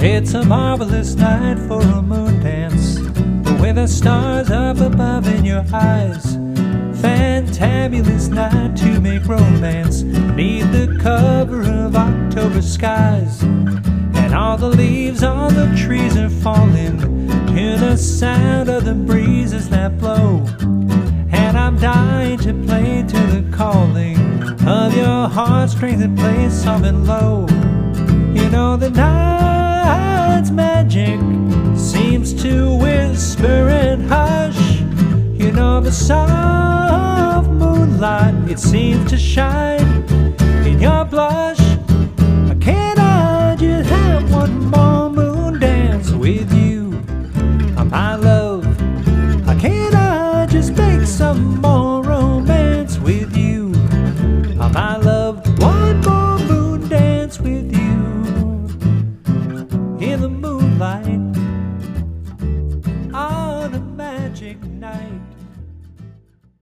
It's a marvelous night for a moon dance, with the stars up above in your eyes. Fantabulous night to make romance neath the cover of October skies. And all the leaves on the trees are falling to the sound of the breezes that blow. And I'm dying to play to the calling of your heartstrings that play something low. You know the night's magic seems to whisper and hush. You know the soft moonlight, it seems to shine